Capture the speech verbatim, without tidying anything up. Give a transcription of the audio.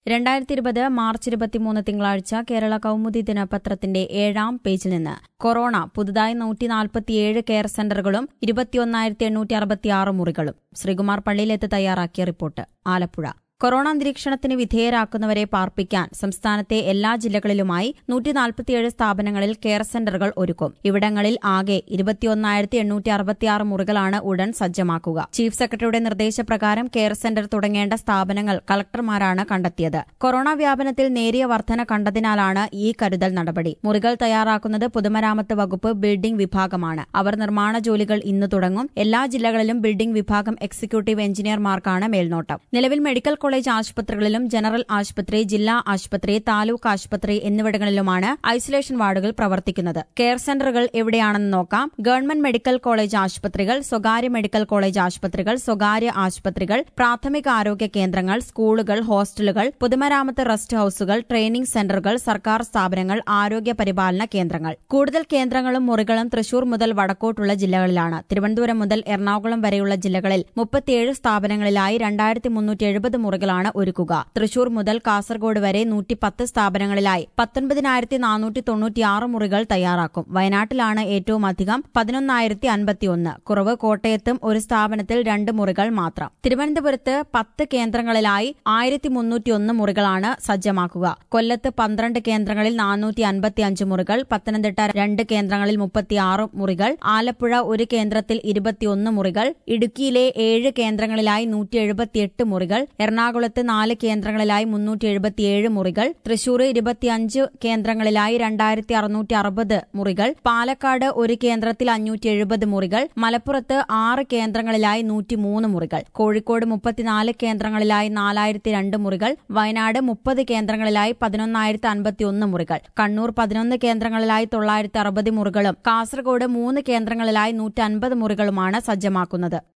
രണ്ടായിരത്തി ഇരുപത് മാർച്ച് ഇരുപത്തിമൂന്ന് തിങ്കളാഴ്ച കേരള കൗമുദി ദിനപത്രത്തിന്റെ ഏഴാം പേജിൽ നിന്ന് കൊറോണ പുതുതായി നൂറ്റി നാൽപ്പത്തിയേഴ് കെയർ സെന്ററുകളും ഇരുപത്തിയൊന്നായിരത്തി എണ്ണൂറ്റി അറുപത്തിയാറ് മുറികളും. ശ്രീകുമാർ പള്ളിയിലെത്ത് തയ്യാറാക്കിയ റിപ്പോർട്ട്. ആലപ്പുഴ. കൊറോണ നിരീക്ഷണത്തിന് വിധേയരാക്കുന്നവരെ പാർപ്പിക്കാൻ സംസ്ഥാനത്തെ എല്ലാ ജില്ലകളിലുമായി നൂറ്റി നാൽപ്പത്തിയേഴ് സ്ഥാപനങ്ങളിൽ കെയർ സെന്ററുകൾ ഒരുക്കും. ഇവിടങ്ങളിൽ ആകെ ഇരുപത്തിയൊന്നായിരത്തി എണ്ണൂറ്റി അറുപത്തിയാറ് മുറികളാണ് ഉടൻ സജ്ജമാക്കുക. ചീഫ് സെക്രട്ടറിയുടെ നിർദ്ദേശപ്രകാരം കെയർ സെന്റർ തുടങ്ങേണ്ട സ്ഥാപനങ്ങൾ കളക്ടർമാരാണ് കണ്ടെത്തിയത്. കൊറോണ വ്യാപനത്തിൽ നേരിയ വർധന കണ്ടതിനാലാണ് ഈ കരുതൽ നടപടി. മുറികൾ തയ്യാറാക്കുന്നത് പൊതുമരാമത്ത് വകുപ്പ് ബിൽഡിംഗ് വിഭാഗമാണ്. അവർ നിർമ്മാണ ജോലികൾ ഇന്ന് തുടങ്ങും. എല്ലാ ജില്ലകളിലും ബിൽഡിംഗ് വിഭാഗം എക്സിക്യൂട്ടീവ് എഞ്ചിനീയർമാർക്കാണ് മേൽനോട്ടം. നിലവിൽ മെഡിക്കൽ കോളേജ് ആശുപത്രികളിലും ജനറൽ ആശുപത്രി, ജില്ലാ ആശുപത്രി, താലൂക്ക് ആശുപത്രി എന്നിവിടങ്ങളിലുമാണ് ഐസൊലേഷൻ വാർഡുകൾ പ്രവർത്തിക്കുന്നത്. കെയർ സെന്ററുകൾ എവിടെയാണെന്ന് നോക്കാം. ഗവൺമെന്റ് മെഡിക്കൽ കോളേജ് ആശുപത്രികൾ, സ്വകാര്യ മെഡിക്കൽ കോളേജ് ആശുപത്രികൾ, സ്വകാര്യ ആശുപത്രികൾ, പ്രാഥമിക ആരോഗ്യ കേന്ദ്രങ്ങൾ, സ്കൂളുകൾ, ഹോസ്റ്റലുകൾ, പൊതുമരാമത്ത് റെസ്റ്റ് ഹൌസുകൾ, ട്രെയിനിംഗ് സെന്ററുകൾ, സർക്കാർ സ്ഥാപനങ്ങൾ, ആരോഗ്യ പരിപാലന കേന്ദ്രങ്ങൾ. കൂടുതൽ കേന്ദ്രങ്ങളും മുറികളും തൃശൂർ മുതൽ വടക്കോട്ടുള്ള ജില്ലകളിലാണ്. തിരുവനന്തപുരം മുതൽ എറണാകുളം വരെയുള്ള ജില്ലകളിൽ മുപ്പത്തിയേഴ് സ്ഥാപനങ്ങളിലായി രണ്ടായിരത്തി മുന്നൂറ്റി എഴുപത് മുറികളാണ് ഒരുക്കുക. തൃശൂർ മുതൽ കാസർഗോഡ് വരെ നൂറ്റിപ്പത്ത് സ്ഥാപനങ്ങളിലായി പത്തൊൻപതിനായിരത്തി നാനൂറ്റി തൊണ്ണൂറ്റിയാറ് മുറികൾ തയ്യാറാക്കും. വയനാട്ടിലാണ് ഏറ്റവും അധികം, പതിനൊന്നായിരത്തി അൻപത്തിയൊന്ന്. കുറവ് കോട്ടയത്തും ഒരു സ്ഥാപനത്തിൽ രണ്ട് മുറികൾ മാത്രം. തിരുവനന്തപുരത്ത് പത്ത് കേന്ദ്രങ്ങളിലായി ആയിരത്തി മുന്നൂറ്റിയൊന്ന് മുറികളാണ് സജ്ജമാക്കുക. കൊല്ലത്ത് പന്ത്രണ്ട് കേന്ദ്രങ്ങളിൽ നാനൂറ്റി അൻപത്തിയഞ്ച് മുറികൾ, പത്തനംതിട്ട രണ്ട് കേന്ദ്രങ്ങളിൽ മുപ്പത്തിയാറ് മുറികൾ, ആലപ്പുഴ ഒരു കേന്ദ്രത്തിൽ ഇരുപത്തിയൊന്ന് മുറികൾ, ഇടുക്കിയിലെ ഏഴ് കേന്ദ്രങ്ങളിലായി നൂറ്റി എഴുപത്തിയെട്ട് മുറികൾ, എറണാകുളത്ത് നാല് കേന്ദ്രങ്ങളിലായി മുന്നൂറ്റി എഴുപത്തിയേഴ് മുറികൾ, തൃശൂർ ഇരുപത്തിയഞ്ച് കേന്ദ്രങ്ങളിലായി രണ്ടായിരത്തി അറുന്നൂറ്റി അറുപത് മുറികൾ, പാലക്കാട് ഒരു കേന്ദ്രത്തിൽ അഞ്ഞൂറ്റി എഴുപത് മുറികൾ, മലപ്പുറത്ത് ആറ് കേന്ദ്രങ്ങളിലായി നൂറ്റിമൂന്ന് മുറികൾ, കോഴിക്കോട് മുപ്പത്തിനാല് കേന്ദ്രങ്ങളിലായി നാലായിരത്തി രണ്ട് മുറികൾ, വയനാട് മുപ്പത് കേന്ദ്രങ്ങളിലായി പതിനൊന്നായിരത്തി അൻപത്തിയൊന്ന് മുറികൾ, കണ്ണൂർ പതിനൊന്ന് കേന്ദ്രങ്ങളിലായി തൊള്ളായിരത്തി അറുപത് മുറികളും കാസർഗോഡ് മൂന്ന് കേന്ദ്രങ്ങളിലായി നൂറ്റി അൻപത് മുറികളുമാണ് സജ്ജമാക്കുന്നത്.